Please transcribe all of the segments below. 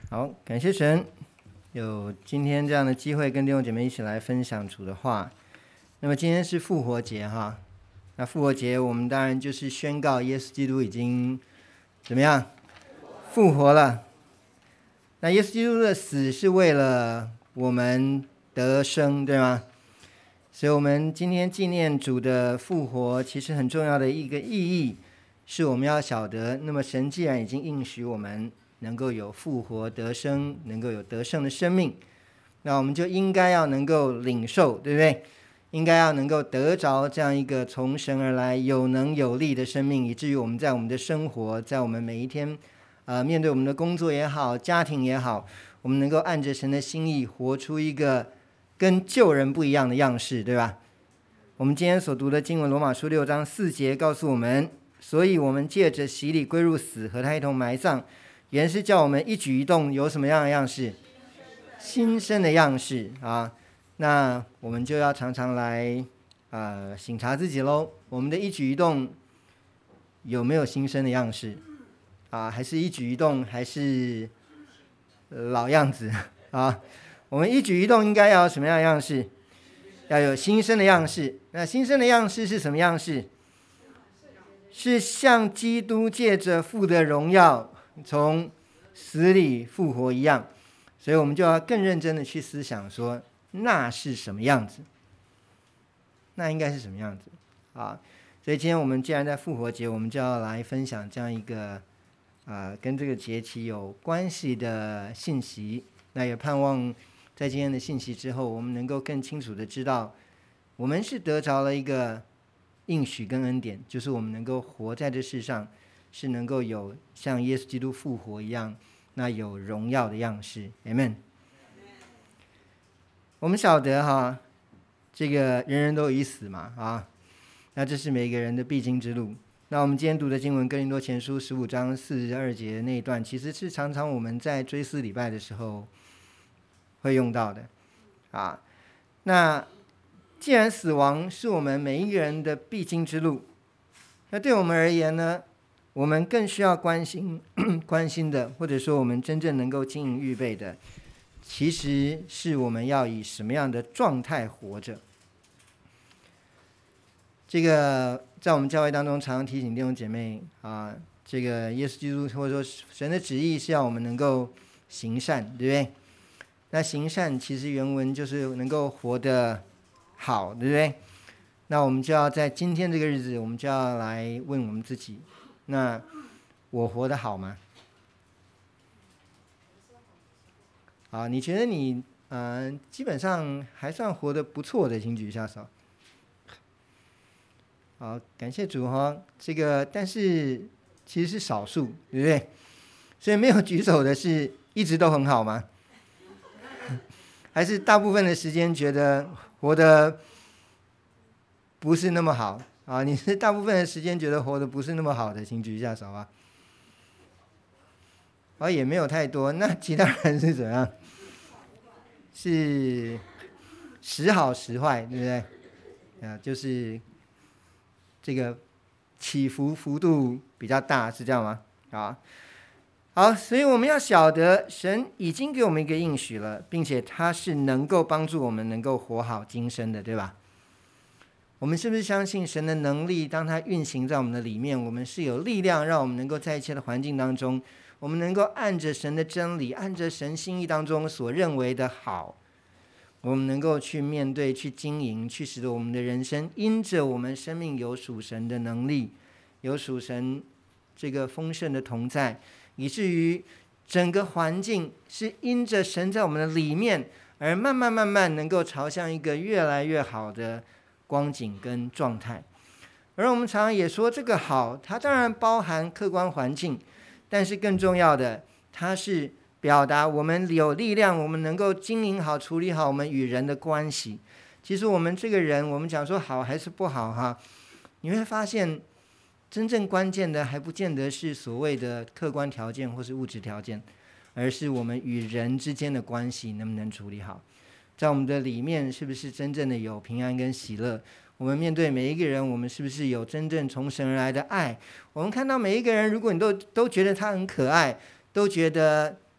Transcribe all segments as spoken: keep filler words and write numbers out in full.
好，感谢神，有今天这样的机会跟弟兄姐妹一起来分享主的话。那么今天是复活节哈，那复活节我们当然就是宣告耶稣基督已经怎么样复活了。那耶稣基督的死是为了我们得生，对吗？所以我们今天纪念主的复活，其实很重要的一个意义是我们要晓得，那么神既然已经应许我们能够有复活得生，能够有得胜的生命，那我们就应该要能够领受，对不对？应该要能够得着这样一个从神而来有能有力的生命，以至于我们在我们的生活，在我们每一天呃，面对我们的工作也好，家庭也好，我们能够按着神的心意活出一个跟旧人不一样的样式，对吧？我们今天所读的经文罗马书六章四节告诉我们，所以我们借着洗礼归入死，和他一同埋葬，原是叫我们一举一动有什么样的样式？新生的样式啊！那我们就要常常来呃省察自己咯，我们的一举一动有没有新生的样式啊？还是一举一动还是老样子啊？我们一举一动应该要有什么样的样式？要有新生的样式。那新生的样式是什么样式？是像基督借着父的荣耀从死里复活一样。所以我们就要更认真的去思想说，那是什么样子？那应该是什么样子啊？所以今天我们既然在复活节，我们就要来分享这样一个啊跟这个节期有关系的信息。那也盼望在今天的信息之后，我们能够更清楚的知道，我们是得着了一个应许跟恩典，就是我们能够活在这世上，是能够有像耶稣基督复活一样，那有荣耀的样式。 Amen。 我们晓得哈，这个人人都已死嘛啊，那这是每个人的必经之路。那我们今天读的经文哥林多前书十五章四十二节那一段，其实是常常我们在追思礼拜的时候会用到的啊。那既然死亡是我们每一个人的必经之路，那对我们而言呢，我们更需要关心关心的，或者说我们真正能够经营预备的，其实是我们要以什么样的状态活着。这个在我们教会当中常常提醒弟兄姐妹啊，这个耶稣基督或者说神的旨意是要我们能够行善，对不对？那行善其实原文就是能够活得好，对不对？那我们就要在今天这个日子，我们就要来问我们自己，那我活得好吗？啊，你觉得你呃基本上还算活得不错的，请举一下手。好，感谢主哈。这个但是其实是少数，对不对？所以没有举手的是一直都很好吗？还是大部分的时间觉得活得不是那么好啊？你是大部分的时间觉得活得不是那么好的，请举一下手啊。啊，也没有太多。那其他人是怎样？是时好时坏，对不对？啊，就是这个起伏幅度比较大，是这样吗？啊，好，所以我们要晓得，神已经给我们一个应许了，并且他是能够帮助我们能够活好今生的，对吧？我们是不是相信神的能力，当他运行在我们的里面，我们是有力量让我们能够在一切的环境当中，我们能够按着神的真理，按着神心意当中所认为的好，我们能够去面对，去经营，去使得我们的人生因着我们生命有属神的能力，有属神这个丰盛的同在，以至于整个环境是因着神在我们的里面，而慢慢慢慢能够朝向一个越来越好的光景跟状态。而我们常常也说，这个好，它当然包含客观环境，但是更重要的，它是表达我们有力量，我们能够经营好、处理好我们与人的关系。其实我们这个人，我们讲说好还是不好哈，你会发现真正关键的还不见得是所谓的客观条件或是物质条件，而是我们与人之间的关系能不能处理好。在我们的里面是不是真正的有平安跟喜乐？我们面对每一个人，我们是不是有真正从神而来的爱？我们看到每一个人，如果你都都觉得他很可爱，都觉得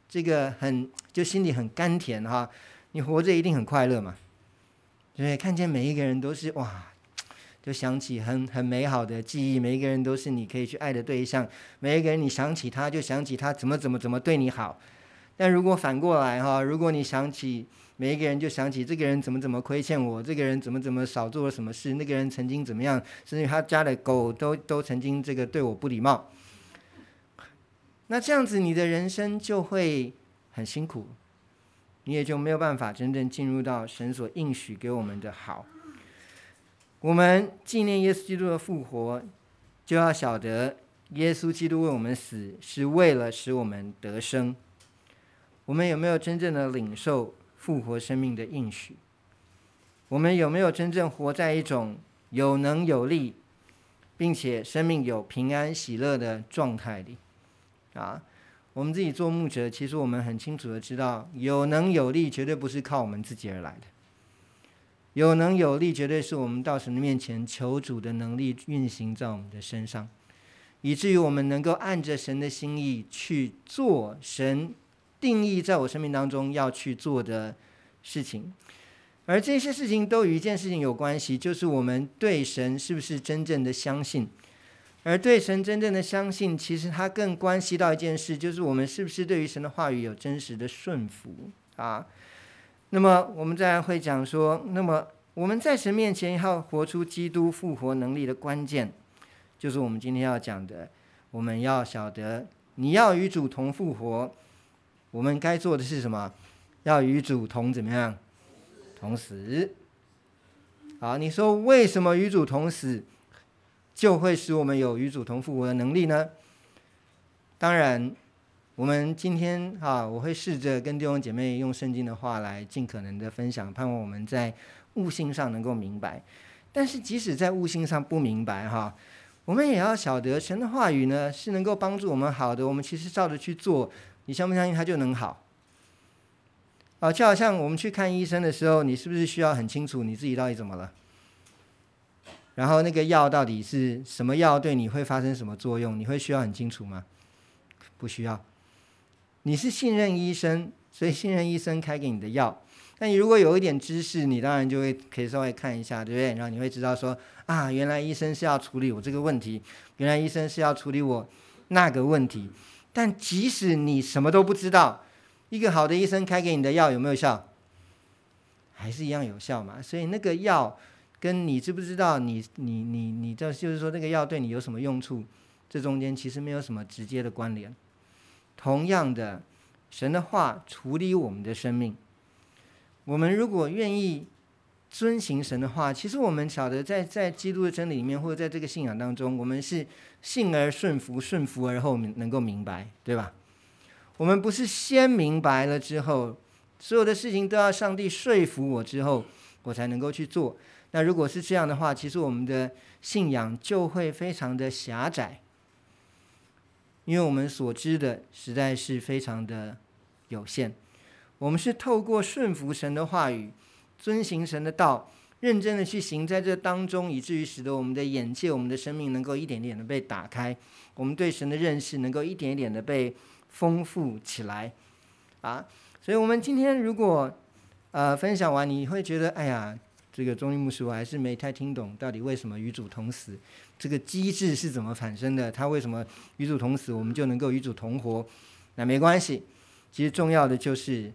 这个很就心里很甘甜哈，你活着一定很快乐嘛，对不对？看见每一个人都是哇，就想起很很美好的记忆，每一个人都是你可以去爱的对象，每一个人你想起他就想起他怎么怎么怎么对你好。但如果反过来哈，如果你想起每一个人就想起这个人怎么怎么亏欠我，这个人怎么怎么少做了什么事，那个人曾经怎么样，甚至他家的狗都都曾经这个对我不礼貌，那这样子你的人生就会很辛苦，你也就没有办法真正进入到神所应许给我们的好。我们纪念耶稣基督的复活，就要晓得耶稣基督为我们死是为了使我们得生。我们有没有真正的领受复活生命的应许？我们有没有真正活在一种有能有力并且生命有平安喜乐的状态里啊？我们自己做牧者，其实我们很清楚的知道，有能有力绝对不是靠我们自己而来的，有能有力绝对是我们到神的面前求主的能力运行在我们的身上，以至于我们能够按着神的心意去做神定义在我生命当中要去做的事情。而这些事情都与一件事情有关系，就是我们对神是不是真正的相信。而对神真正的相信，其实它更关系到一件事，就是我们是不是对于神的话语有真实的顺服啊。那么我们再来会讲说，那么我们在神面前要活出基督复活能力的关键，就是我们今天要讲的，我们要晓得你要与主同复活，我们该做的是什么？要与主同怎么样？同死。好，你说为什么与主同死就会使我们有与主同复活的能力呢？当然我们今天啊，我会试着跟弟兄姐妹用圣经的话来尽可能的分享，盼望我们在悟性上能够明白。但是即使在悟性上不明白哈，我们也要晓得神的话语呢是能够帮助我们好的，我们其实照着去做，你相不相信它就能好啊？就好像我们去看医生的时候，你是不是需要很清楚你自己到底怎么了，然后那个药到底是什么药对你会发生什么作用，你会需要很清楚吗？不需要。你是信任医生，所以信任医生开给你的药。那你如果有一点知识，你当然就会可以稍微看一下，对不对？然后你会知道说啊，原来医生是要处理我这个问题，原来医生是要处理我那个问题。但即使你什么都不知道，一个好的医生开给你的药有没有效？还是一样有效嘛。所以那个药跟你知不知道你你你你这就是说那个药对你有什么用处，这中间其实没有什么直接的关联。同样的，神的话处理我们的生命，我们如果愿意遵行神的话，其实我们晓得在在基督的真理里面，或者在这个信仰当中，我们是信而顺服，顺服而后能够明白，对吧？我们不是先明白了之后，所有的事情都要上帝说服我之后，我才能够去做。那如果是这样的话，其实我们的信仰就会非常的狭窄，因为我们所知的实在是非常的有限。我们是透过顺服神的话语，遵行神的道，认真的去行在这当中，以至于使得我们的眼界，我们的生命能够一点点的被打开，我们对神的认识能够一点点的被丰富起来啊。所以我们今天如果呃分享完，你会觉得哎呀，这个中医牧师我还是没太听懂到底为什么与主同死，这个机制是怎么产生的，他为什么与主同死我们就能够与主同活？那没关系，其实重要的就是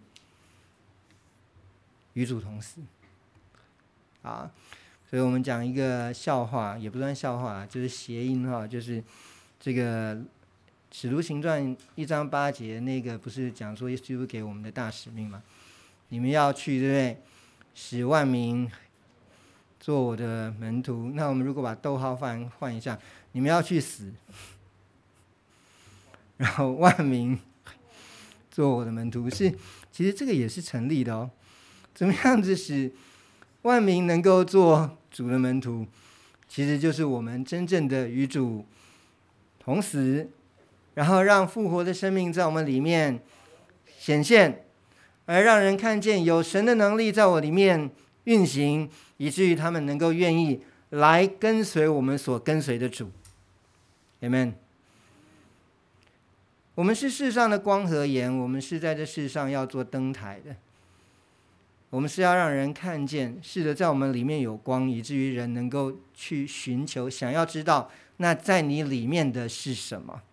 与主同死啊。所以我们讲一个笑话，也不算笑话，就是谐音哈，就是这个使徒行传一章八节那个不是讲说耶稣基督给我们的大使命吗？你们要去，对不对？使万民做我的门徒。那我们如果把逗号换换一下，你们要去死，然后万民做我的门徒，是其实这个也是成立的哦。怎么样子使万民能够做主的门徒？其实就是我们真正的与主同死，然后让复活的生命在我们里面显现，而让人看见有神的能力在我里面运行，以至于他们能够愿意来跟随我们所跟随的主。 Amen。 我们是世上的光和盐，我们是在这世上要做灯台的，我们是要让人看见，是的，在我们里面有光，以至于人能够去寻求，想要知道那在你里面的是什么。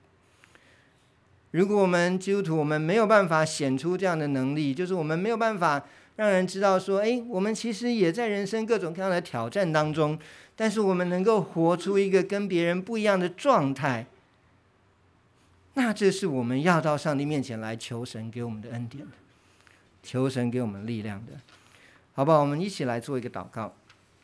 如果我们基督徒我们没有办法显出这样的能力，就是我们没有办法让人知道说，哎，我们其实也在人生各种各样的挑战当中，但是我们能够活出一个跟别人不一样的状态，那这是我们要到上帝面前来求神给我们的恩典的，求神给我们力量的，好不好？我们一起来做一个祷告。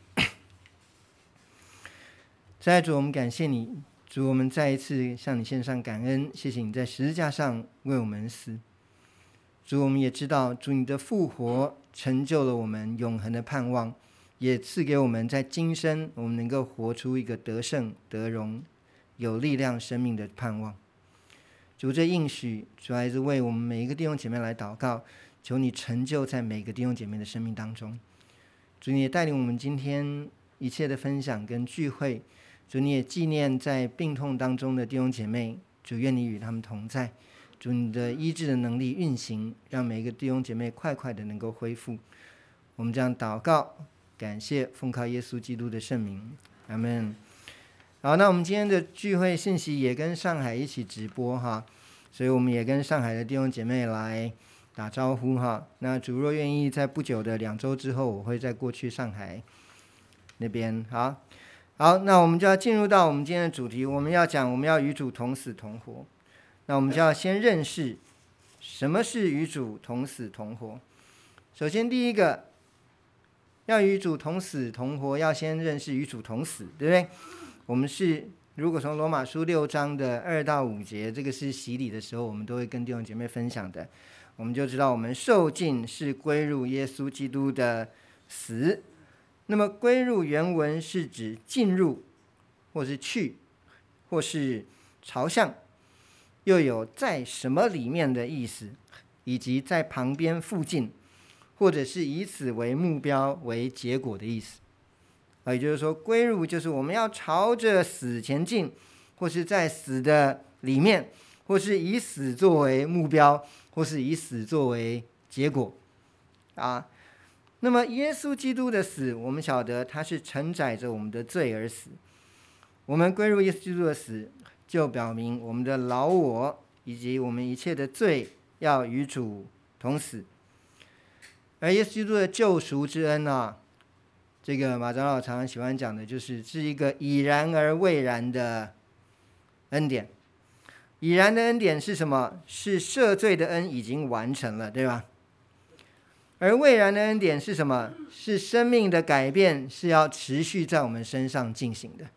亲爱的主，我们感谢你，主，我们再一次向你献上感恩，谢谢你在十字架上为我们死。主，我们也知道，主你的复活成就了我们永恒的盼望，也赐给我们在今生我们能够活出一个得胜得荣有力量生命的盼望。主，这应许主还是为我们每一个弟兄姐妹来祷告，求你成就在每个弟兄姐妹的生命当中。主，你也带领我们今天一切的分享跟聚会，主，你也纪念在病痛当中的弟兄姐妹，主，愿你与他们同在。主，你的医治的能力运行，让每一个弟兄姐妹快快的能够恢复。我们这样祷告感谢，奉靠耶稣基督的圣名，阿们。好，那我们今天的聚会信息也跟上海一起直播哈，所以我们也跟上海的弟兄姐妹来打招呼哈。那主若愿意，在不久的两周之后，我会再过去上海那边。好，好，那我们就要进入到我们今天的主题，我们要讲我们要与主同死同活。那我们就要先认识什么是与主同死同活。首先第一个，要与主同死同活，要先认识与主同死，对不对？我们是如果从罗马书六章的二到五节，这个是洗礼的时候我们都会跟弟兄姐妹分享的，我们就知道我们受浸是归入耶稣基督的死。那么归入原文是指进入，或是去，或是朝向，又有在什么里面的意思，以及在旁边附近，或者是以此为目标为结果的意思。也就是说，归入就是我们要朝着死前进，或是在死的里面，或是以死作为目标，或是以死作为结果啊。那么耶稣基督的死，我们晓得他是承载着我们的罪而死。我们归入耶稣基督的死，就表明我们的老我以及我们一切的罪要与主同死。而耶稣基督的救赎之恩啊，这个马长老常常喜欢讲的，就是是一个已然而未然的恩典。已然的恩典是什么？是赦罪的恩已经完成了，对吧？而未然的恩典是什么？是生命的改变是要持续在我们身上进行的。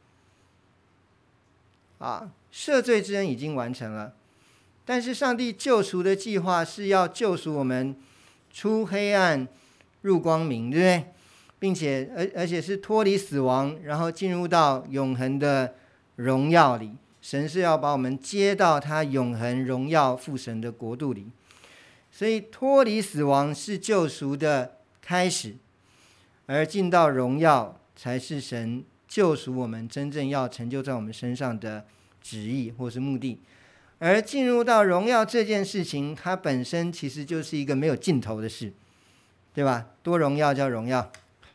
啊，赦罪之恩已经完成了，但是上帝救赎的计划是要救赎我们出黑暗入光明，对不对？并且而而且是脱离死亡，然后进入到永恒的荣耀里。神是要把我们接到他永恒荣耀父神的国度里。所以脱离死亡是救赎的开始，而进到荣耀才是神救赎我们真正要成就在我们身上的旨意或是目的。而进入到荣耀这件事情，它本身其实就是一个没有尽头的事，对吧？多荣耀叫荣耀，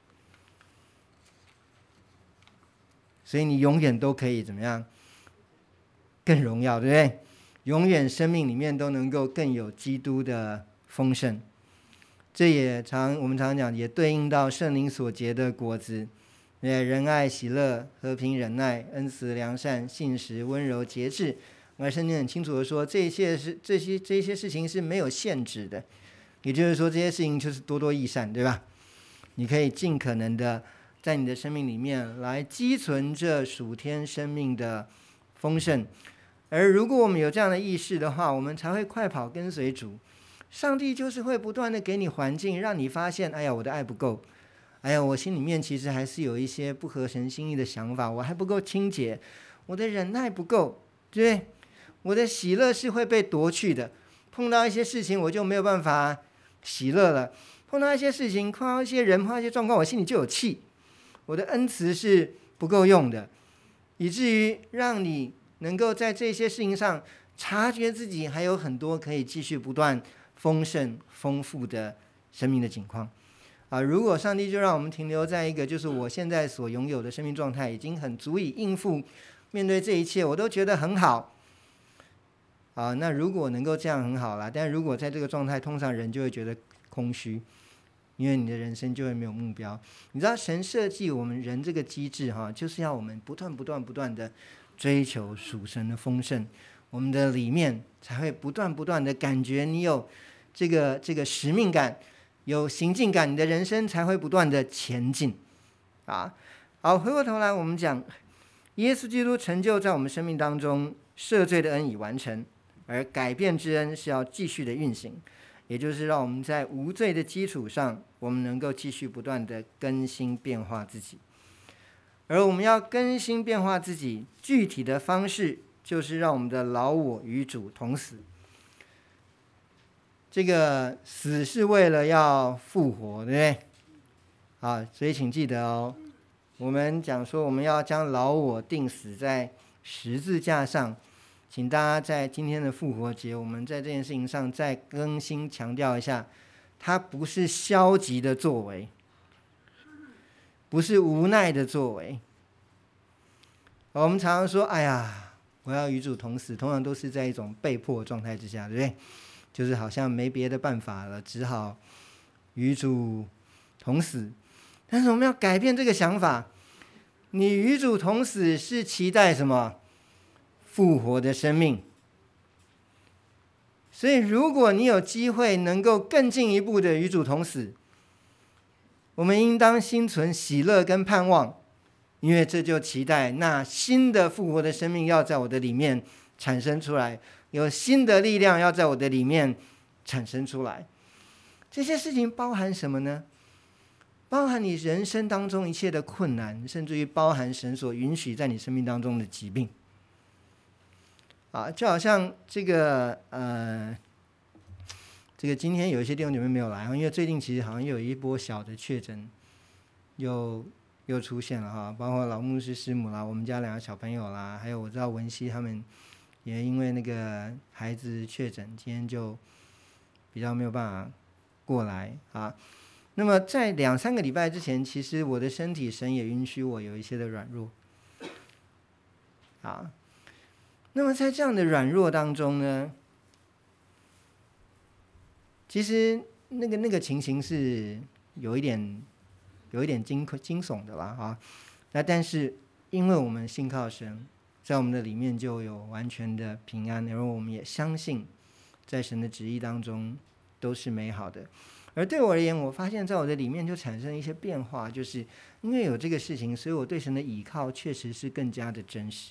所以你永远都可以怎么样？更荣耀，对不对？永远生命里面都能够更有基督的丰盛。这也常我们常讲，也对应到圣灵所结的果子，仁爱、喜乐、和平、忍耐、恩慈、良善、信实、温柔、节制。而圣经很清楚的说，这些是这些这些事情是没有限制的，也就是说，这些事情就是多多益善，对吧？你可以尽可能的在你的生命里面来积存着属天生命的丰盛。而如果我们有这样的意识的话，我们才会快跑跟随主。上帝就是会不断的给你环境，让你发现，哎呀，我的爱不够，哎呀，我心里面其实还是有一些不合神心意的想法，我还不够清洁，我的忍耐不够，对不对？我的喜乐是会被夺去的，碰到一些事情我就没有办法喜乐了，碰到一些事情，碰到一些人，碰到一些状况，我心里就有气，我的恩慈是不够用的，以至于让你能够在这些事情上察觉自己还有很多可以继续不断丰盛丰富的生命的景况啊！如果上帝就让我们停留在一个就是我现在所拥有的生命状态已经很足以应付面对这一切，我都觉得很好啊。那如果能够这样很好啦，但如果在这个状态，通常人就会觉得空虚，因为你的人生就会没有目标。你知道神设计我们人这个机制哈，就是要我们不断不断不断的追求属神的丰盛，我们的里面才会不断不断的感觉你有这个这个使命感，有行进感，你的人生才会不断的前进啊。好，回过头来我们讲耶稣基督成就在我们生命当中赦罪的恩已完成，而改变之恩是要继续的运行，也就是让我们在无罪的基础上，我们能够继续不断的更新变化自己。而我们要更新变化自己，具体的方式就是让我们的老我与主同死。这个死是为了要复活，对不对？好，所以请记得哦，我们讲说我们要将老我钉死在十字架上，请大家在今天的复活节，我们在这件事情上再更新强调一下，它不是消极的作为，不是无奈的作为。我们常常说哎呀我要与主同死，通常都是在一种被迫的状态之下，对不对？就是好像没别的办法了，只好与主同死。但是我们要改变这个想法，你与主同死是期待什么？复活的生命。所以如果你有机会能够更进一步的与主同死，我们应当心存喜乐跟盼望，因为这就期待那新的复活的生命要在我的里面产生出来，有新的力量要在我的里面产生出来。这些事情包含什么呢？包含你人生当中一切的困难，甚至于包含神所允许在你生命当中的疾病啊，就好像这个呃，这个今天有一些弟兄姐妹没有来，因为最近其实好像有一波小的确诊又又出现了哈，包括老牧师师母啦，我们家两个小朋友啦，还有我知道文熙他们也因为那个孩子确诊，今天就比较没有办法过来啊。那么在两三个礼拜之前，其实我的身体神也允许我有一些的软弱啊。那么在这样的软弱当中呢，其实那个那个情形是有一点有一点惊惊悚的啦啊。那但是因为我们信靠神，在我们的里面就有完全的平安，而我们也相信在神的旨意当中都是美好的。而对我而言，我发现在我的里面就产生一些变化，就是因为有这个事情，所以我对神的倚靠确实是更加的真实。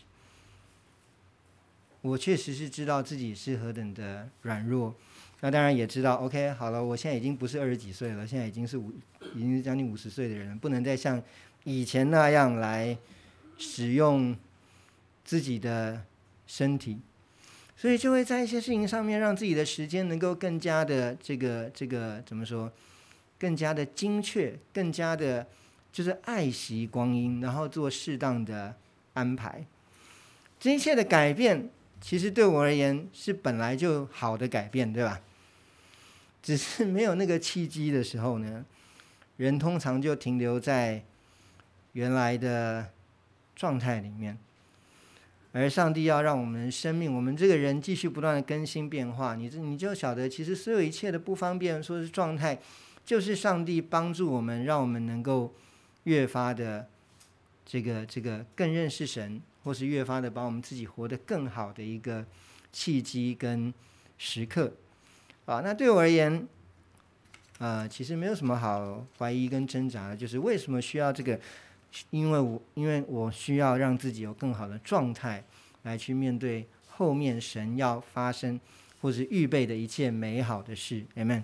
我确实是知道自己是何等的软弱，那当然也知道 OK 好了，我现在已经不是二十几岁了，现在已经是五已经是将近五十岁的人，不能再像以前那样来使用自己的身体，所以就会在一些事情上面让自己的时间能够更加的这个这个怎么说，更加的精确，更加的就是爱惜光阴，然后做适当的安排。这一切的改变其实对我而言是本来就好的改变，对吧？只是没有那个契机的时候呢，人通常就停留在原来的状态里面。而上帝要让我们生命，我们这个人继续不断的更新变化，你你就晓得，其实所有一切的不方便，说是状态，就是上帝帮助我们，让我们能够越发的这个这个更认识神，或是越发的把我们自己活得更好的一个契机跟时刻啊。那对我而言，呃，其实没有什么好怀疑跟挣扎的，就是为什么需要这个。因为我因为我需要让自己有更好的状态来去面对后面神要发生或是预备的一切美好的事 Amen。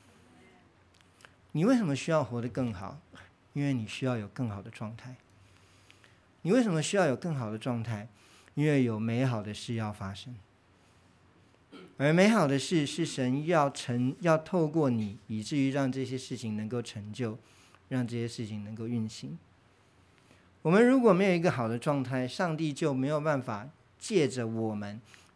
你为什么需要活得更好？因为你需要有更好的状态。你为什么需要有更好的状态？因为有美好的事要发生，而美好的事是神要成要透过你，以至于让这些事情能够成就，让这些事情能够运行。我们如果没有一个好的状态，上帝就没有办法借着我们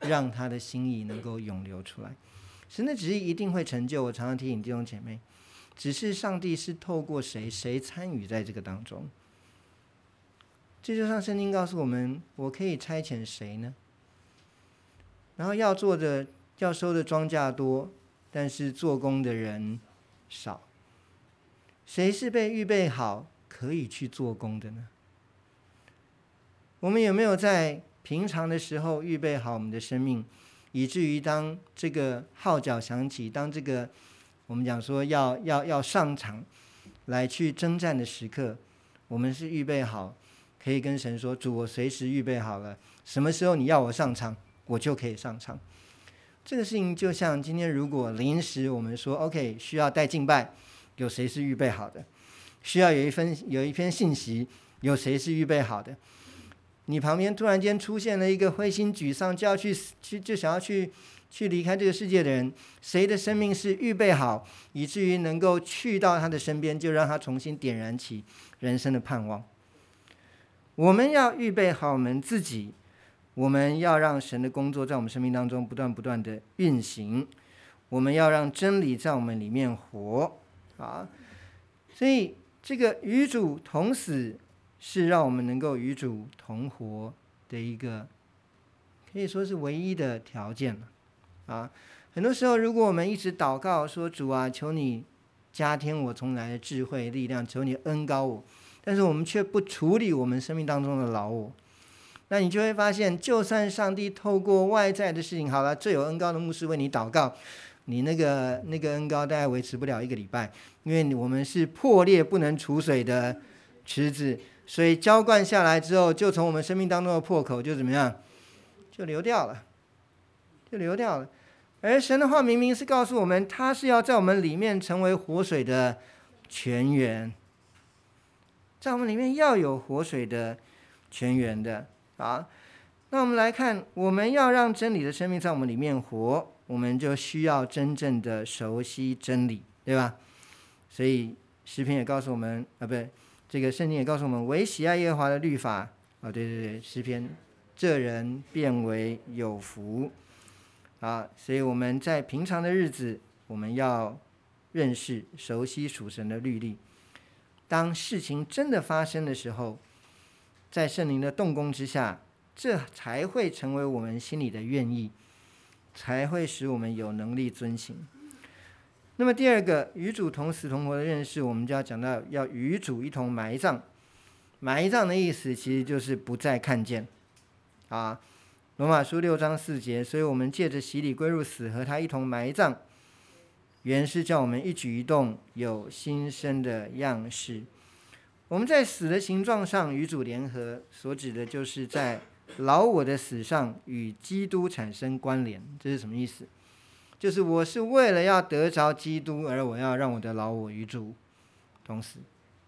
让他的心意能够涌流出来。神的旨意一定会成就，我常常提醒弟兄姐妹，只是上帝是透过谁，谁参与在这个当中。这就像圣经告诉我们，我可以差遣谁呢？然后要做的要收的庄稼多，但是做工的人少。谁是被预备好可以去做工的呢？我们有没有在平常的时候预备好我们的生命，以至于当这个号角响起，当这个我们讲说要要要上场来去征战的时刻，我们是预备好，可以跟神说，主，我随时预备好了，什么时候你要我上场，我就可以上场。这个事情就像今天如果临时我们说 OK 需要带敬拜，有谁是预备好的？需要有一份有一篇信息，有谁是预备好的？你旁边突然间出现了一个灰心沮丧，就要去去就想要去去离开这个世界的人，谁的生命是预备好，以至于能够去到他的身边，就让他重新点燃起人生的盼望？我们要预备好我们自己，我们要让神的工作在我们生命当中不断不断的运行，我们要让真理在我们里面活啊！所以这个与主同死是让我们能够与主同活的一个可以说是唯一的条件了啊！很多时候如果我们一直祷告说，主啊，求你加添我从来的智慧力量，求你恩膏我，但是我们却不处理我们生命当中的老我，那你就会发现，就算上帝透过外在的事情，好了，最有恩膏的牧师为你祷告，你那个那个恩膏大概维持不了一个礼拜，因为我们是破裂不能储水的池子，所以浇灌下来之后，就从我们生命当中的破口就怎么样，就流掉了，就流掉了。而神的话明明是告诉我们，他是要在我们里面成为活水的泉源，在我们里面要有活水的泉源的啊。那我们来看，我们要让真理的生命在我们里面活，我们就需要真正的熟悉真理，对吧？所以诗篇也告诉我们啊，不对，这个圣经也告诉我们，唯喜爱耶和华的律法啊，对对对，诗篇，这人变为有福啊。所以我们在平常的日子，我们要认识、熟悉属神的律例。当事情真的发生的时候，在圣灵的动工之下，这才会成为我们心里的愿意，才会使我们有能力遵行。那么第二个，与主同死同活的认识，我们就要讲到要与主一同埋葬。埋葬的意思其实就是不再看见啊。罗马书六章四节，所以我们借着洗礼归入死，和他一同埋葬，原是叫我们一举一动有新生的样式。我们在死的形状上与主联合，所指的就是在老我的死上与基督产生关联。这是什么意思？就是我是为了要得着基督，而我要让我的老我与主同死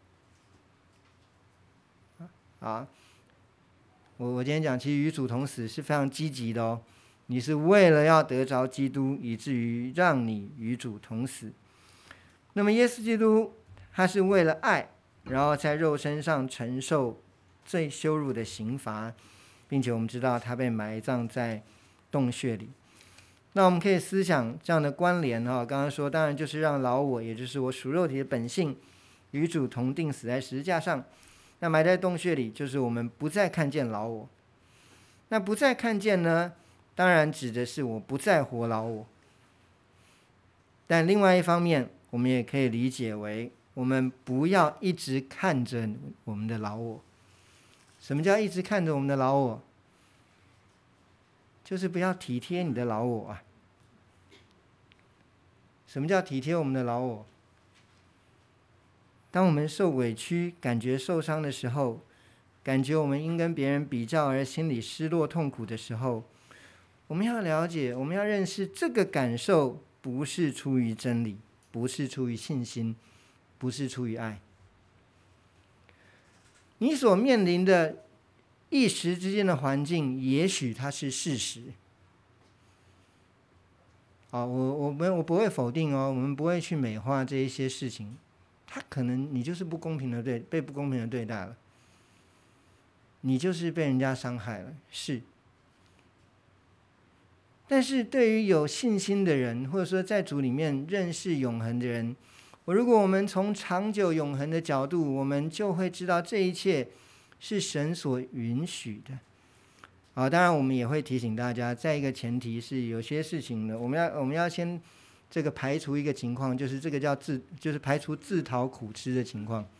啊！我我今天讲，其实与主同死是非常积极的哦。你是为了要得着基督，以至于让你与主同死。那么耶稣基督他是为了爱，然后在肉身上承受最羞辱的刑罚，并且我们知道他被埋葬在洞穴里。那我们可以思想这样的关联哈，刚刚说当然就是让老我，也就是我属肉体的本性，与主同定死在十字架上。那埋在洞穴里，就是我们不再看见老我。那不再看见呢，当然指的是我不再活老我。但另外一方面，我们也可以理解为，我们不要一直看着我们的老我。什么叫一直看着我们的老我？就是不要体贴你的老我啊。什么叫体贴我们的老我？当我们受委屈、感觉受伤的时候，感觉我们因跟别人比较而心里失落痛苦的时候，我们要了解，我们要认识，这个感受不是出于真理，不是出于信心，不是出于爱。你所面临的一时之间的环境，也许它是事实。啊，我我们我不会否定哦，我们不会去美化这一些事情。他可能你就是不公平的对被不公平的对待了，你就是被人家伤害了，是。 但是对于有信心的人，或者说在主里面认识永恒的人，我如果我们从长久永恒的角度，我们就会知道这一切是神所允许的。啊，当然我们也会提醒大家，在一个前提是有些事情呢，我们要我们要先这个排除一个情况，就是这个叫自，就是排除自讨苦吃的情况。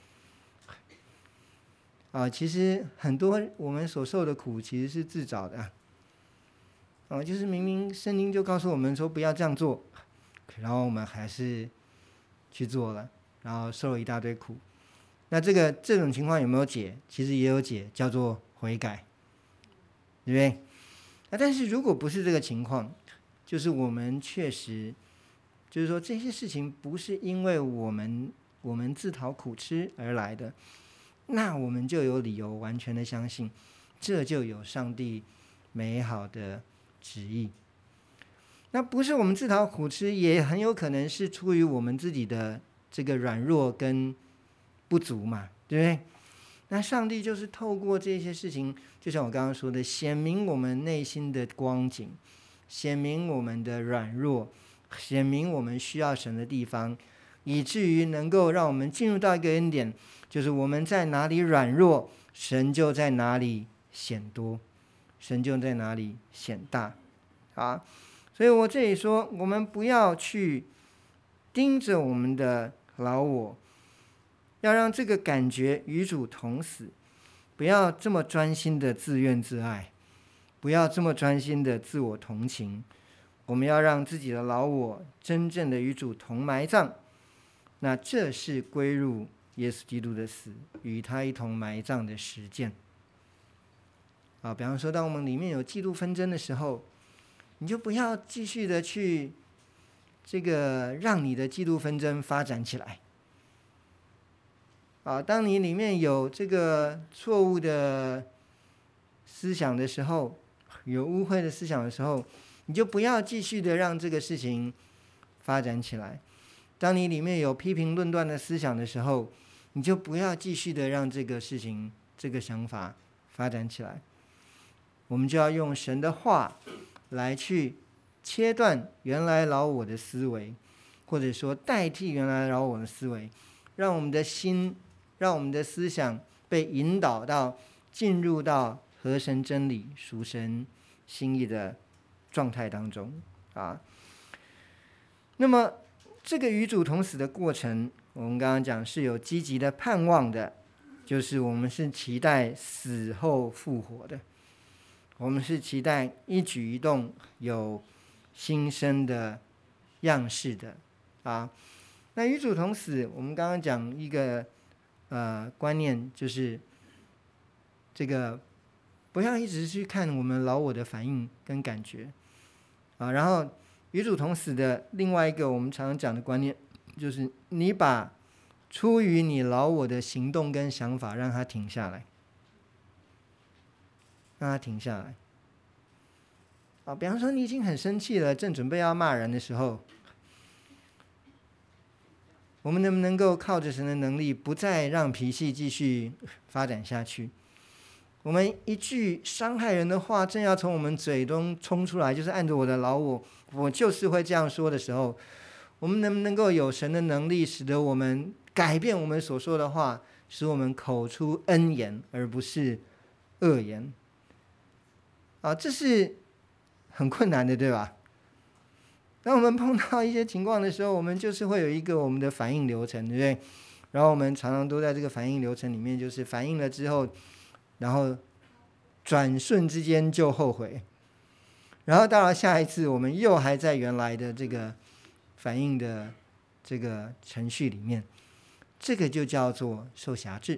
啊，其实很多我们所受的苦其实是自找的。啊，就是明明圣经就告诉我们说不要这样做，然后我们还是去做了，然后受了一大堆苦。那这个这种情况有没有解？其实也有解，叫做悔改，对不对？那但是如果不是这个情况，就是我们确实就是说这些事情不是因为我们我们自讨苦吃而来的，那我们就有理由完全的相信，这就有上帝美好的旨意。那不是我们自讨苦吃，也很有可能是出于我们自己的这个软弱跟不足嘛，对不对？那上帝就是透过这些事情，就像我刚刚说的，显明我们内心的光景，显明我们的软弱，显明我们需要神的地方，以至于能够让我们进入到一个恩典，就是我们在哪里软弱，神就在哪里显多，神就在哪里显大啊！所以我这里说，我们不要去盯着我们的老我，要让这个感觉与主同死，不要这么专心的自怨自艾，不要这么专心的自我同情。我们要让自己的老我真正的与主同埋葬，那这是归入耶稣基督的死，与他一同埋葬的实践。啊，比方说，当我们里面有嫉妒纷争的时候，你就不要继续的去这个让你的嫉妒纷争发展起来。啊，当你里面有这个错误的思想的时候，有污秽的思想的时候，你就不要继续的让这个事情发展起来。当你里面有批评论断的思想的时候，你就不要继续的让这个事情这个想法发展起来。我们就要用神的话来去切断原来老我的思维，或者说代替原来老我的思维，让我们的心，让我们的思想被引导到进入到合神真理属神心意的状态当中啊。那么这个与主同死的过程，我们刚刚讲是有积极的盼望的，就是我们是期待死后复活的，我们是期待一举一动有新生的样式的啊。那与主同死，我们刚刚讲一个呃观念，就是这个不要一直去看我们老我的反应跟感觉啊。然后与主同死的另外一个我们常常讲的观念，就是你把出于你老我的行动跟想法让它停下来，让它停下来啊。比方说你已经很生气了，正准备要骂人的时候，我们能不能够靠着神的能力，不再让脾气继续发展下去？我们一句伤害人的话正要从我们嘴中冲出来，就是按着我的老我，我就是会这样说的时候，我们能不能够有神的能力，使得我们改变我们所说的话，使我们口出恩言而不是恶言啊？这是很困难的，对吧？当我们碰到一些情况的时候，我们就是会有一个我们的反应流程，对不对？然后我们常常都在这个反应流程里面，就是反应了之后，然后转瞬之间就后悔，然后到了下一次，我们又还在原来的这个反应的这个程序里面，这个就叫做受辖制，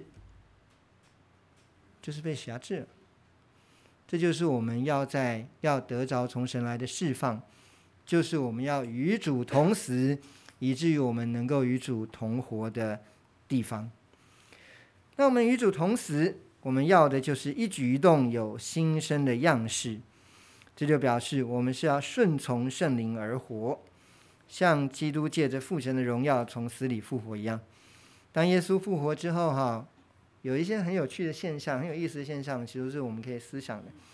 就是被辖制了。这就是我们要在要得着从神来的释放，就是我们要与主同死，以至于我们能够与主同活的地方。那我们与主同死，我们要的就是一举一动有新生的样式，这就表示我们是要顺从圣灵而活，像基督借着父神的荣耀从死里复活一样。当耶稣复活之后哈，有一些很有趣的现象，很有意思的现象，其实是我们可以思想的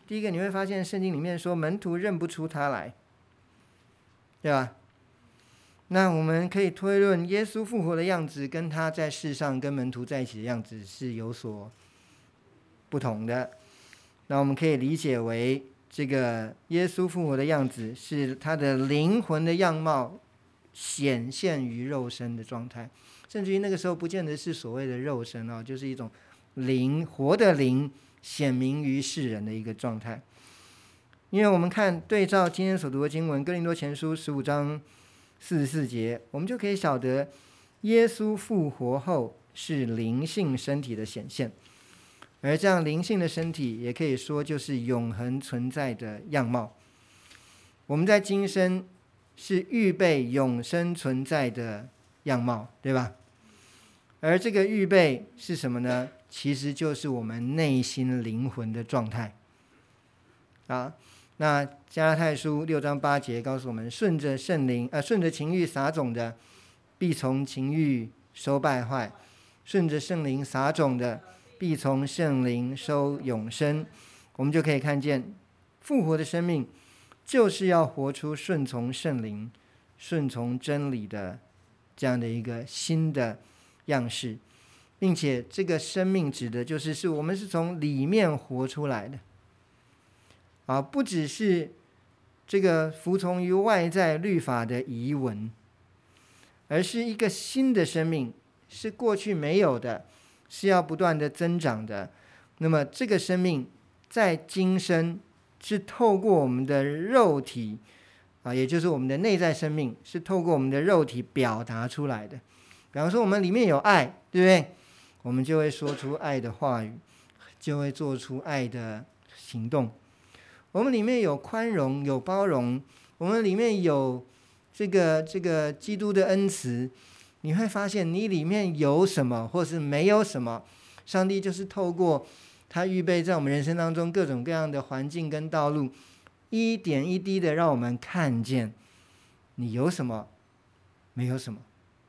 第一个你会发现圣经里面说门徒认不出他来，对吧？那我们可以推论耶稣复活的样子跟他在世上跟门徒在一起的样子是有所不同的。那我们可以理解为这个耶稣复活的样子是他的灵魂的样貌显现于肉身的状态，甚至于那个时候不见得是所谓的肉身哦，就是一种灵，活的灵显明于世人的一个状态。因为我们看对照今天所读的经文哥林多前书十五章四十四节，我们就可以晓得耶稣复活后是灵性身体的显现，而这样灵性的身体也可以说就是永恒存在的样貌。我们在今生是预备永生存在的样貌，对吧？而这个预备是什么呢？其实就是我们内心灵魂的状态啊。那加拉太书六章八节告诉我们，顺着圣灵呃，顺着情欲撒种的必从情欲收败坏，顺着圣灵撒种的必从圣灵收永生。我们就可以看见复活的生命就是要活出顺从圣灵、顺从真理的这样的一个新的样式，并且这个生命指的就是是我们是从里面活出来的啊，不只是这个服从于外在律法的遗文，而是一个新的生命，是过去没有的，是要不断的增长的。那么这个生命在今生是透过我们的肉体啊，也就是我们的内在生命，是透过我们的肉体表达出来的。比方说我们里面有爱，对不对？我们就会说出爱的话语，就会做出爱的行动。我们里面有宽容，有包容，我们里面有这个这个基督的恩慈，你会发现你里面有什么或是没有什么，上帝就是透过他预备在我们人生当中各种各样的环境跟道路，一点一滴的让我们看见你有什么没有什么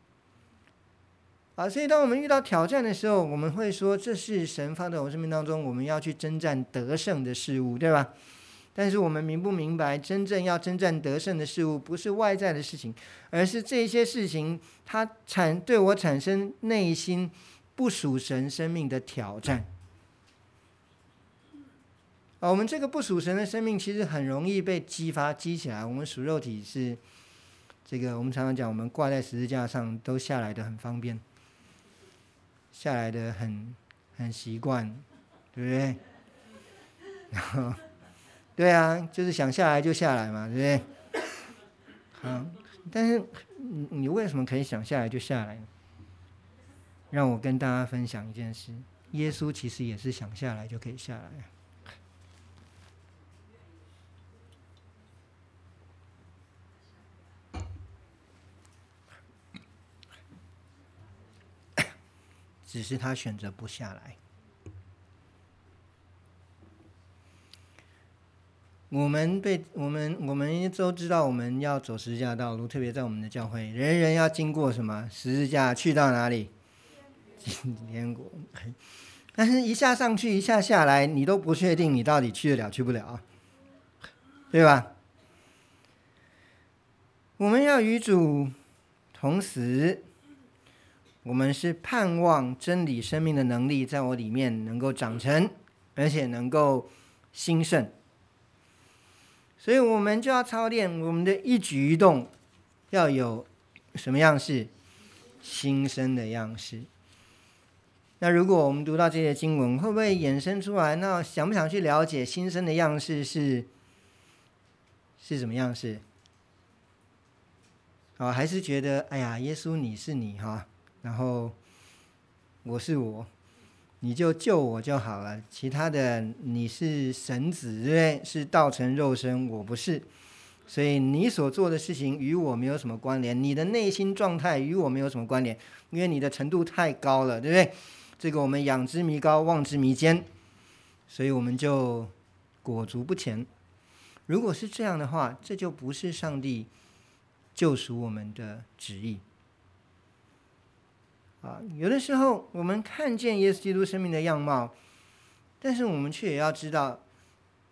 啊。所以当我们遇到挑战的时候，我们会说这是神放在我们生命当中我们要去征战得胜的事物，对吧？但是我们明不明白，真正要征战得胜的事物不是外在的事情，而是这些事情它产对我产生内心不属神生命的挑战啊。我们这个不属神的生命其实很容易被激发激起来。我们属肉体是这个，我们常常讲我们挂在十字架上都下来的很方便，下来的很很习惯，对不对？然后对啊，就是想下来就下来嘛，对不对？好，但是你为什么可以想下来就下来呢？让我跟大家分享一件事，耶稣其实也是想下来就可以下来。只是他选择不下来。我们被我们我们都知道我们要走十字架道路，特别在我们的教会，人人要经过什么十字架，去到哪里？进天国。但是一下上去一下下来，你都不确定你到底去得了去不了，对吧？我们要与主同死，我们是盼望真理生命的能力在我里面能够长成，而且能够兴盛。所以我们就要操练我们的一举一动要有什么样式？新生的样式。那如果我们读到这些经文，会不会衍生出来，那想不想去了解新生的样式是是什么样式？哦，还是觉得哎呀，耶稣你是你哈，然后我是我，你就救我就好了，其他的你是神子，对不对？是道成肉身，我不是，所以你所做的事情与我没有什么关联，你的内心状态与我没有什么关联，因为你的程度太高了，对不对？这个我们仰之弥高，望之弥坚，所以我们就裹足不前。如果是这样的话，这就不是上帝救赎我们的旨意啊。有的时候我们看见耶稣基督生命的样貌，但是我们却也要知道，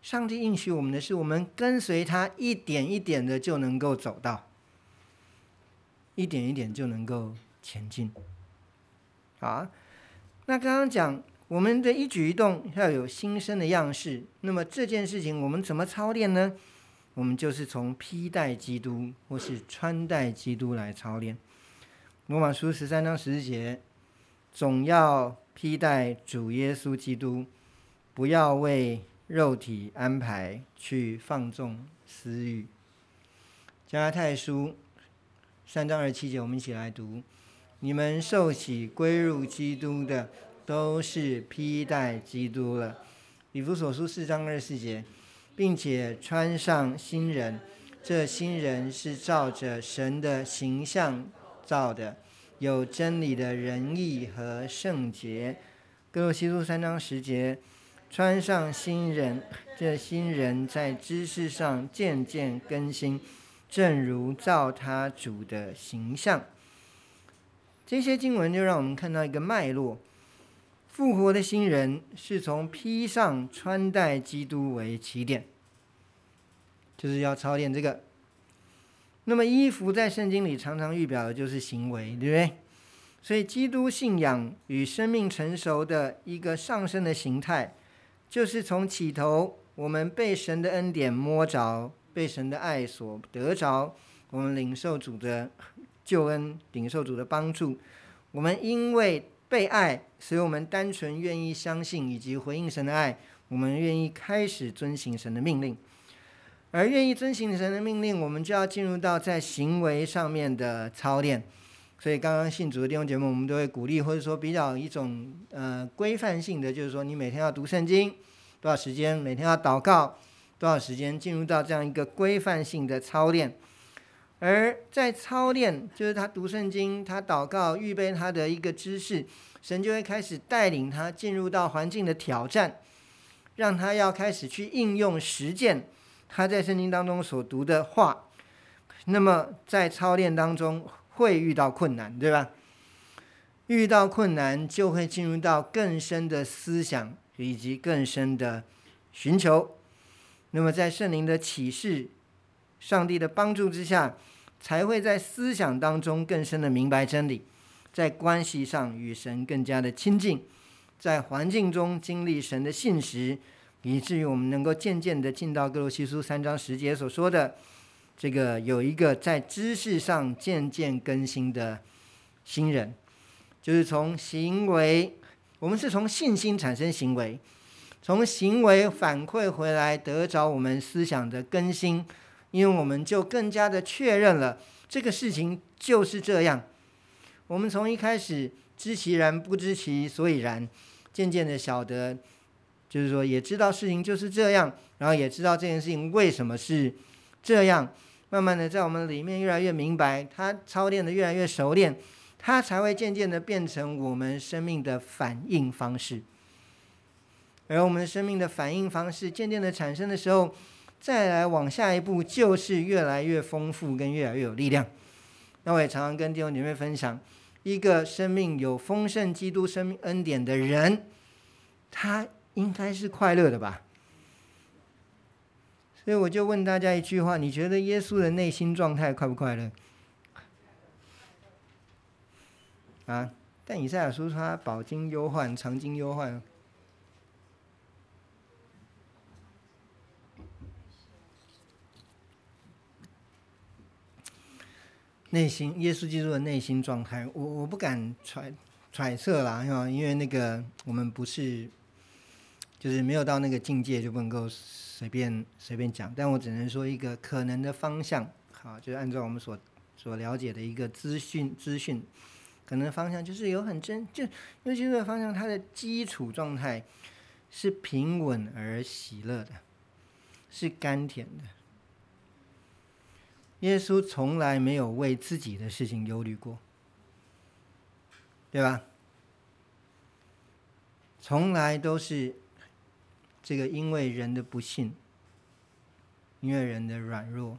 上帝应许我们的是，我们跟随他一点一点的就能够走到，一点一点就能够前进。好，那刚刚讲我们的一举一动要有新生的样式，那么这件事情我们怎么操练呢？我们就是从披戴基督或是穿戴基督来操练。罗马书十三章十节，总要披戴主耶稣基督，不要为肉体安排去放纵私欲。加拉太书三章二十七节，我们一起来读：你们受洗归入基督的，都是披戴基督了。以弗所书四章二十四节，并且穿上新人，这新人是照着神的形象造的，有真理的仁义和圣洁。哥罗西书三章十节，穿上新人，这新人在知识上渐渐更新，正如照他主的形象。这些经文就让我们看到一个脉络，复活的新人是从披上穿戴基督为起点，就是要操练这个。那么衣服在圣经里常常预表的就是行为，对不对？所以基督信仰与生命成熟的一个上升的形态，就是从起头我们被神的恩典摸着，被神的爱所得着，我们领受主的救恩，领受主的帮助，我们因为被爱，所以我们单纯愿意相信以及回应神的爱，我们愿意开始遵行神的命令。而愿意遵行神的命令，我们就要进入到在行为上面的操练。所以刚刚信主的弟兄姐妹，我们都会鼓励，或者说比较一种呃规范性的，就是说你每天要读圣经多少时间，每天要祷告多少时间，进入到这样一个规范性的操练。而在操练，就是他读圣经，他祷告，预备他的一个知识，神就会开始带领他进入到环境的挑战，让他要开始去应用实践他在圣经当中所读的话。那么在操练当中会遇到困难，对吧？遇到困难就会进入到更深的思想以及更深的寻求。那么在圣灵的启示、上帝的帮助之下，才会在思想当中更深的明白真理，在关系上与神更加的亲近，在环境中经历神的信实，以至于我们能够渐渐的进到哥罗西书三章十节所说的这个有一个在知识上渐渐更新的新人，就是从行为，我们是从信心产生行为，从行为反馈回来得着我们思想的更新，因为我们就更加的确认了这个事情就是这样。我们从一开始知其然不知其所以然，渐渐的晓得，就是说也知道事情就是这样，然后也知道这件事情为什么是这样，慢慢的在我们里面越来越明白，他操练的越来越熟练，他才会渐渐的变成我们生命的反应方式。而我们的生命的反应方式渐渐的产生的时候，再来往下一步就是越来越丰富跟越来越有力量。那我也常常跟弟兄姐妹分享，一个生命有丰盛基督生命恩典的人，他应该是快乐的吧。所以我就问大家一句话，你觉得耶稣的内心状态快不快乐啊？但以赛亚书说他饱经忧患，常经忧患。内心，耶稣基督的内心状态，我我不敢揣揣测啦，因为那个我们不是，就是没有到那个境界，就不能够随便随便讲。但我只能说一个可能的方向，好，就是按照我们所所了解的一个资讯资讯，可能方向就是有很真，就尤其这个方向，它的基础状态是平稳而喜乐的，是甘甜的。耶稣从来没有为自己的事情忧虑过，对吧？从来都是这个因为人的不信，因为人的软弱，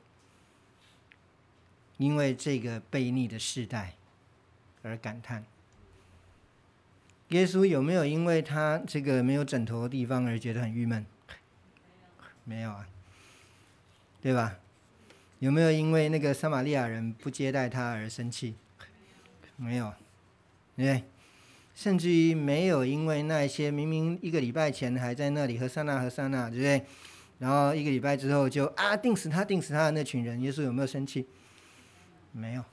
因为这个悖逆的世代而感叹。耶稣有没有因为他这个没有枕头的地方而觉得很郁闷？ 没有啊，对吧？有没有因为那个撒玛利亚人不接待他而生气？没有，对不对？甚至于没有因为那些明明一个礼拜前还在那里和撒那和撒那，对不对？然后一个礼拜之后就啊定死他定死他的那群人，耶稣有没有生气？没有。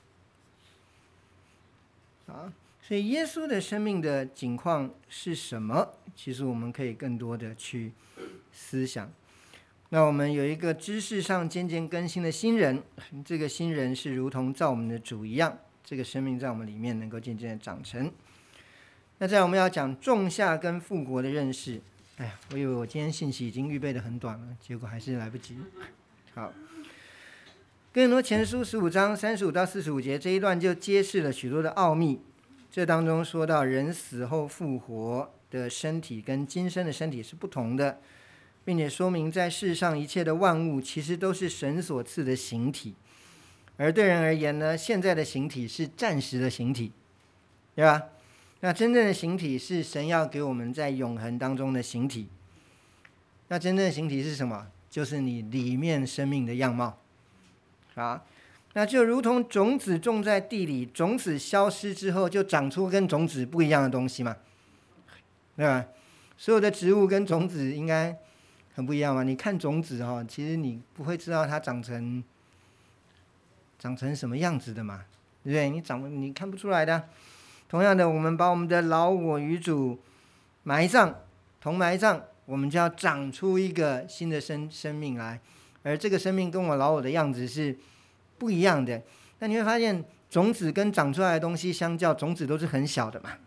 啊，所以耶稣的生命的景况是什么？其实我们可以更多的去思想。那我们有一个知识上渐渐更新的新人，这个新人是如同造我们的主一样，这个生命在我们里面能够渐渐的长成。那在我们要讲种下跟复国的认识，哎呀，我以为我今天信息已经预备的很短了，结果还是来不及。好，哥林多前书十五章三十五到四十五节这一段就揭示了许多的奥秘。这当中说到人死后复活的身体跟今生的身体是不同的，并且说明在世上一切的万物其实都是神所赐的形体，而对人而言呢，现在的形体是暂时的形体，对吧？那真正的形体是神要给我们在永恒当中的形体。那真正的形体是什么？就是你里面生命的样貌啊。那就如同种子种在地里，种子消失之后就长出跟种子不一样的东西嘛，对吧？所有的植物跟种子应该很不一样嘛。你看种子哈，其实你不会知道它长成长成什么样子的嘛，对不对？你长你看不出来的。同样的，我们把我们的老我与主埋葬，同埋葬，我们就要长出一个新的生生命来，而这个生命跟我老我的样子是不一样的。那你会发现，种子跟长出来的东西相较，种子都是很小的嘛。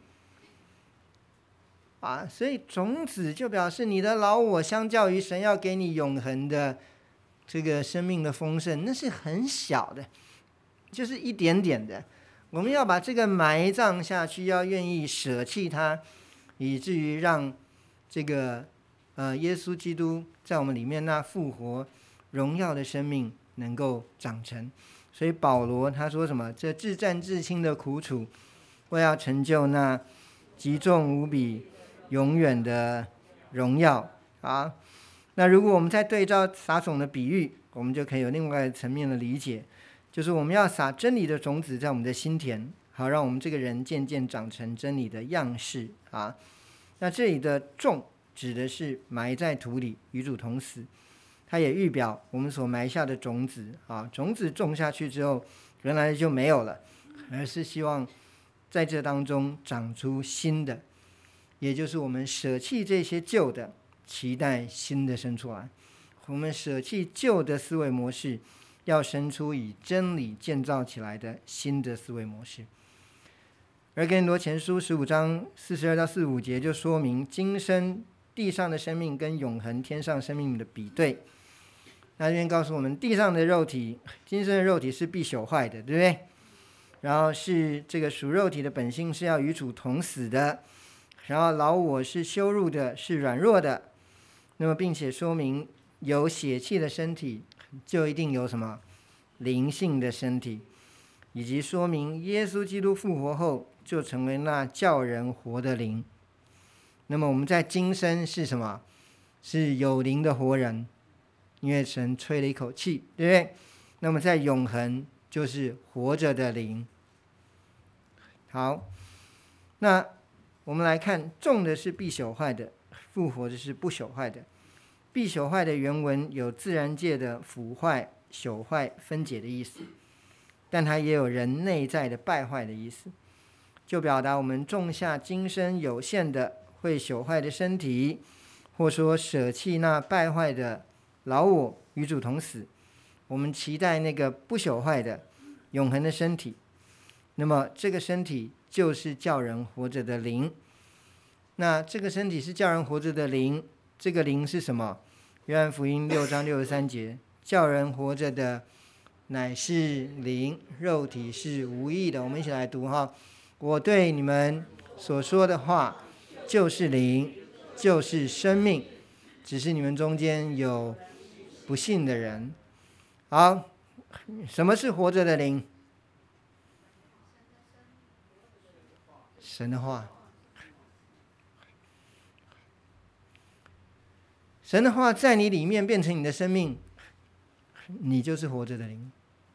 啊，所以种子就表示你的老我，相较于神要给你永恒的这个生命的丰盛，那是很小的，就是一点点的。我们要把这个埋葬下去，要愿意舍弃它，以至于让这个呃耶稣基督在我们里面那复活荣耀的生命能够长成。所以保罗他说什么？这至战至轻的苦楚，为要成就那极重无比永远的荣耀啊！那如果我们再对照撒种的比喻，我们就可以有另外一个层面的理解，就是我们要撒真理的种子在我们的心田，好让我们这个人渐渐长成真理的样式啊。那这里的种指的是埋在土里，与主同死。它也预表我们所埋下的种子啊，种子种下去之后，原来就没有了，而是希望在这当中长出新的，也就是我们舍弃这些旧的，期待新的生出来。我们舍弃旧的思维模式，要生出以真理建造起来的新的思维模式。而哥林多前书十五章四十二到四十五节就说明今生地上的生命跟永恒天上生命的比对。那这边告诉我们，地上的肉体，今生的肉体是必朽坏的，对不对？然后是这个属肉体的本性是要与主同死的，然后老我是羞辱的，是软弱的。那么并且说明有血气的身体就一定有什么灵性的身体，以及说明耶稣基督复活后就成为那叫人活的灵。那么我们在今生是什么？是有灵的活人，因为神吹了一口气，对不对？那么在永恒就是活着的灵。好，那我们来看，种的是必朽坏的，复活的是不朽坏的。必朽坏的原文有自然界的腐坏、朽坏、分解的意思，但它也有人内在的败坏的意思，就表达我们种下今生有限的会朽坏的身体，或说舍弃那败坏的老我，与主同死。我们期待那个不朽坏的永恒的身体，那么这个身体就是叫人活着的灵。那这个身体是叫人活着的灵，这个灵是什么？约翰福音六章六十三节，叫人活着的乃是灵，肉体是无益的。我们一起来读哈，我对你们所说的话就是灵，就是生命，只是你们中间有不信的人。好，什么是活着的灵？神的话。 神的话在你里面变成你的生命，你就是活着的灵。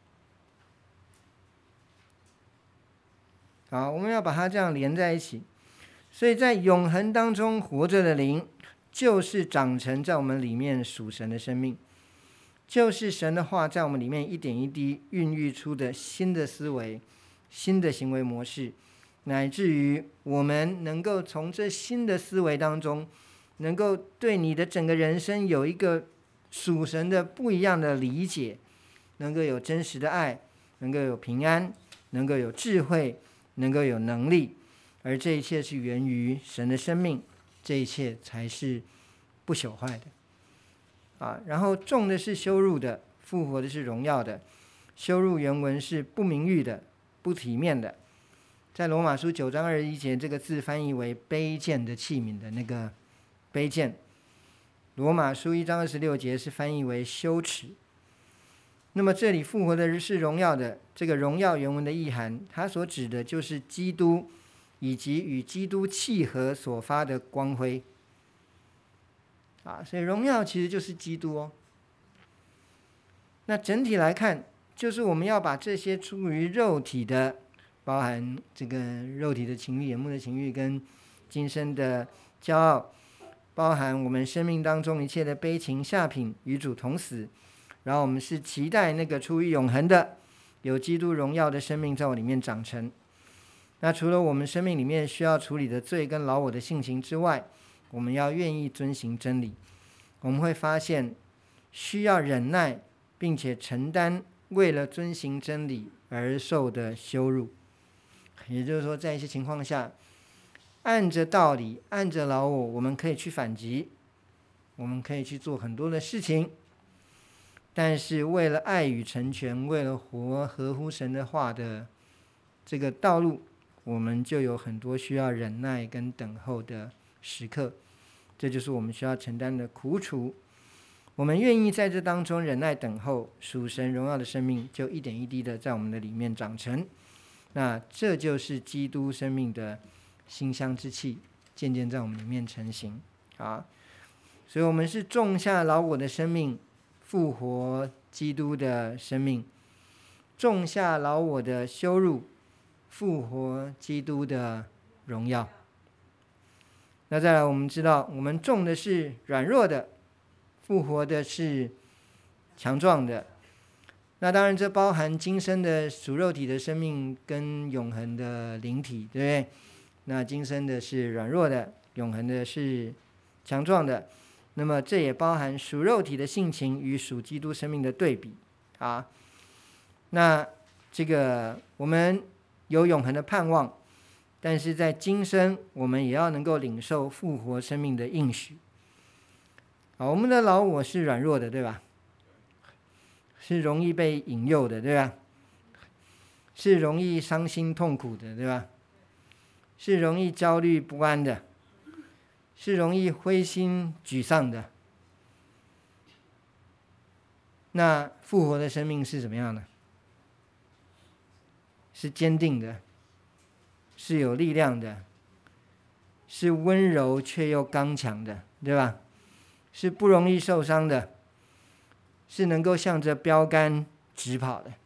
好，我们要把它这样连在一起。所以在永恒当中活着的灵，就是长成在我们里面属神的生命，就是神的话在我们里面一点一滴孕育出的新的思维、新的行为模式，乃至于我们能够从这新的思维当中，能够对你的整个人生有一个属神的不一样的理解，能够有真实的爱，能够有平安，能够有智慧，能够有能力，而这一切是源于神的生命，这一切才是不朽坏的啊。然后种的是羞辱的，复活的是荣耀的。羞辱原文是不名誉的，不体面的，在罗马书九章二十一节，这个字翻译为卑贱的器皿的那个卑贱。罗马书一章二十六节是翻译为羞耻。那么这里复活的是荣耀的，这个荣耀原文的意涵，它所指的就是基督以及与基督契合所发的光辉啊，所以荣耀其实就是基督哦。那整体来看，就是我们要把这些出于肉体的，包含这个肉体的情欲、眼目的情欲跟今生的骄傲，包含我们生命当中一切的悲情下品，与主同死。然后我们是期待那个出于永恒的有基督荣耀的生命在我里面长成。那除了我们生命里面需要处理的罪跟老我的性情之外，我们要愿意遵行真理。我们会发现需要忍耐，并且承担为了遵行真理而受的羞辱。也就是说，在一些情况下，按着道理，按着老我，我们可以去反击，我们可以去做很多的事情，但是为了爱与成全，为了活合乎神的话的这个道路，我们就有很多需要忍耐跟等候的时刻，这就是我们需要承担的苦楚。我们愿意在这当中忍耐等候，属神荣耀的生命就一点一滴的在我们的里面长成。那这就是基督生命的馨香之气，渐渐在我们里面成型啊。所以我们是种下老我的生命，复活基督的生命，种下老我的羞辱，复活基督的荣耀。那再来，我们知道我们种的是软弱的，复活的是强壮的。那当然这包含今生的属肉体的生命跟永恒的灵体，对不对？那今生的是软弱的，永恒的是强壮的。那么这也包含属肉体的性情与属基督生命的对比啊。那这个我们有永恒的盼望，但是在今生我们也要能够领受复活生命的应许。好，我们的老我是软弱的，对吧？是容易被引诱的，对吧？是容易伤心痛苦的，对吧？是容易焦虑不安的，是容易灰心沮丧的。那复活的生命是怎么样的？是坚定的，是有力量的，是温柔却又刚强的，对吧？是不容易受伤的，是能够向着标杆直跑的。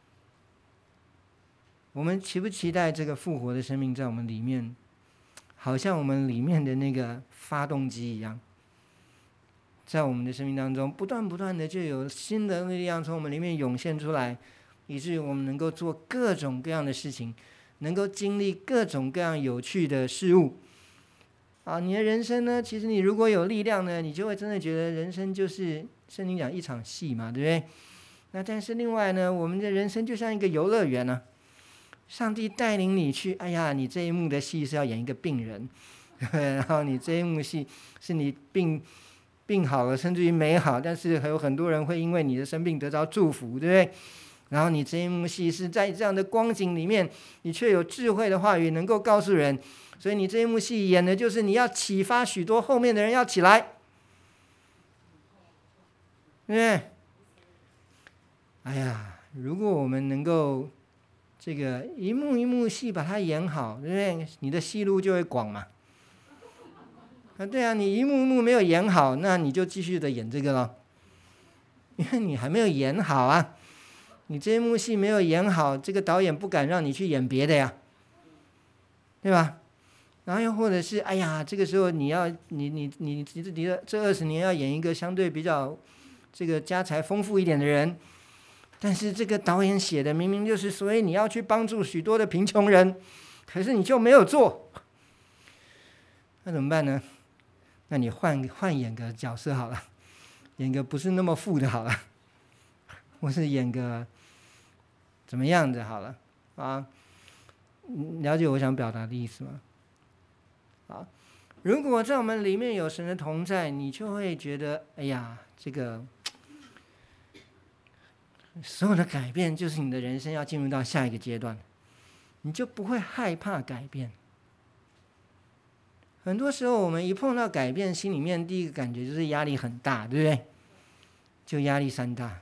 我们期不期待这个复活的生命在我们里面，好像我们里面的那个发动机一样，在我们的生命当中不断不断的就有新的力量从我们里面涌现出来，以至于我们能够做各种各样的事情，能够经历各种各样有趣的事物啊。你的人生呢，其实你如果有力量呢，你就会真的觉得人生就是圣经讲一场戏嘛，对不对？那但是另外呢，我们的人生就像一个游乐园呢、啊，上帝带领你去，哎呀，你这一幕的戏是要演一个病人，然后你这一幕戏是你病病好了，甚至于美好，但是还有很多人会因为你的生病得到祝福，对不对？然后你这一幕戏是在这样的光景里面，你却有智慧的话语能够告诉人，所以你这一幕戏演的就是你要启发许多后面的人要起来，对不对？哎呀，如果我们能够这个一幕一幕戏把它演好，对不对？你的戏路就会广嘛。 啊，对啊，你一幕一幕没有演好，那你就继续的演这个咯，因为你还没有演好啊。你这一幕戏没有演好，这个导演不敢让你去演别的呀，对吧？然后又或者是，哎呀，这个时候你要你你你你你的这二十年要演一个相对比较这个家财丰富一点的人，但是这个导演写的明明就是，所以你要去帮助许多的贫穷人，可是你就没有做，那怎么办呢？那你换换演个角色好了，演个不是那么富的好了，或是演个怎么样的好了啊？了解我想表达的意思吗？啊，如果在我们里面有神的同在，你就会觉得，哎呀，这个所有的改变就是你的人生要进入到下一个阶段，你就不会害怕改变。很多时候我们一碰到改变，心里面第一个感觉就是压力很大，对不对？就压力山大。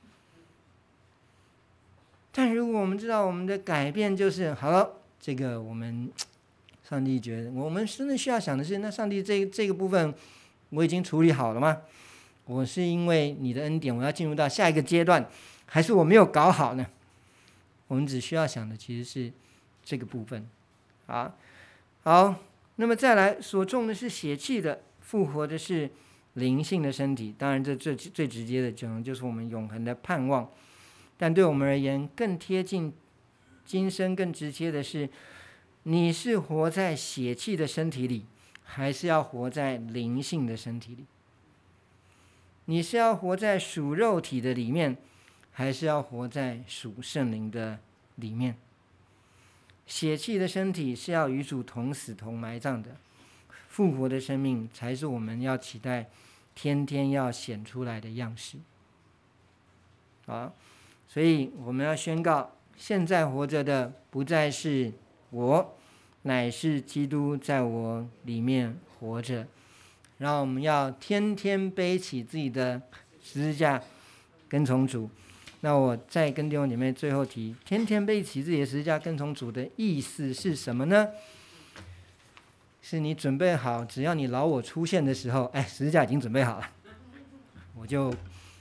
但如果我们知道我们的改变就是好了，这个我们上帝觉得我们真的需要想的是，那上帝这这个部分我已经处理好了吗？我是因为你的恩典我要进入到下一个阶段，还是我没有搞好呢？我们只需要想的其实是这个部分。好，好，那么再来，所种的是血气的，复活的是灵性的身体。当然这最最直接的讲就是我们永恒的盼望，但对我们而言更贴近今生更直接的是，你是活在血气的身体里，还是要活在灵性的身体里？你是要活在属肉体的里面，还是要活在属圣灵的里面？血气的身体是要与主同死同埋葬的，复活的生命才是我们要期待天天要显出来的样式。好，所以我们要宣告，现在活着的不再是我，乃是基督在我里面活着。然后我们要天天背起自己的十字架跟从主。那我再跟弟兄姐妹最后提，天天背起自己的十字架跟从主的意思是什么呢？是你准备好，只要你老我出现的时候，哎，十字架已经准备好了，我就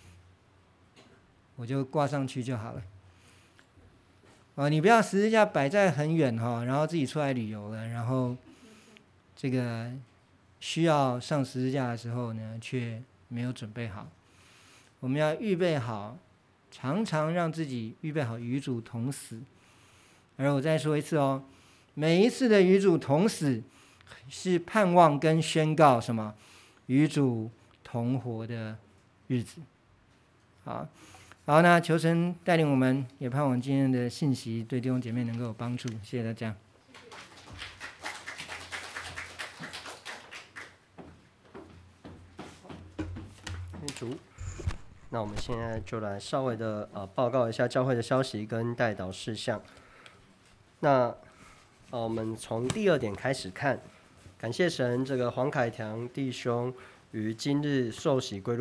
我就挂上去就好了。哦，你不要十字架摆在很远哈，然后自己出来旅游了，然后这个需要上十字架的时候呢，却没有准备好。我们要预备好，常常让自己预备好与主同死。而我再说一次哦，每一次的与主同死，是盼望跟宣告什么？与主同活的日子。好，好，那求神带领我们，也盼望今天的信息对弟兄姐妹能够有帮助。谢谢大家。 主，那我们现在就来稍微的呃报告一下教会的消息跟代祷事项。那呃我们从第二点开始看，感谢神，这个黄凯强弟兄于今日受洗归入